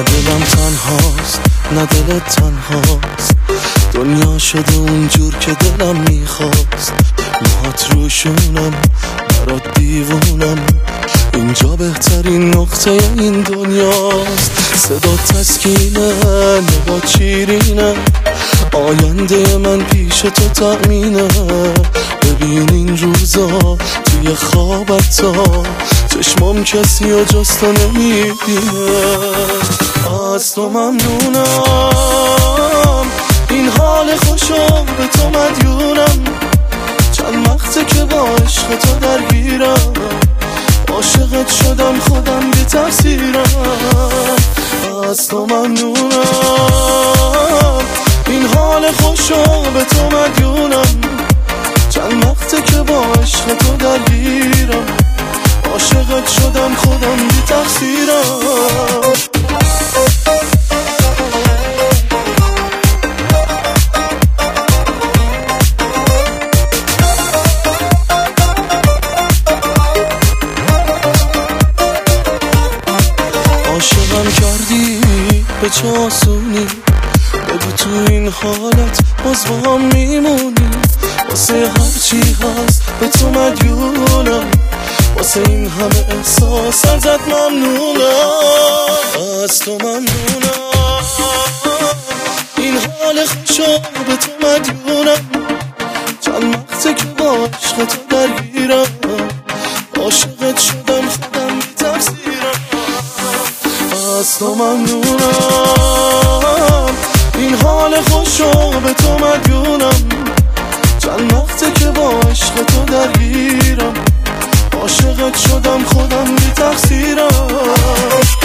دلم تنهاست نه دلت تنهاست، دنیا شده اونجور که دلم میخواست. موهات روشونم برات دیوونم، اینجا بهترین نقطه این دنیاست. صدا تسکینه نگاه چیرینه، آینده من پیش تو تأمینه. ببین این روزا توی خوابت تا چشمام کسی و جز تو نمیبینه. از تو ممنونم، این حال خوشو به تو مدیونم. چند وقته که با عشق تو درگیرم، عاشقت شدم خودم بی تفسیرم. از تو ممنونم، این حال خوشو به تو مدیونم. چند وقته که با عشق تو درگیرم، عاشقت شدم خودم بی تقصیرم. عاشقم کردی به چه آسونی، بگو تو این حالت باز با هم میمونی. واسه هرچی هست به تو مدیونم، واسه این همه احساس ازت ممنونم. از تو ممنونم، این حال خوشو به تو مدیونم. چند وقته که با عشق تو درگیرم، عاشقت شدم خودم بی تفسیرم. از تو ممنونم، این حال خوشو به تو مدیونم. چند وقته که با عشق تو درگیرم، عاشقت شدم خودم بی تقصیرم.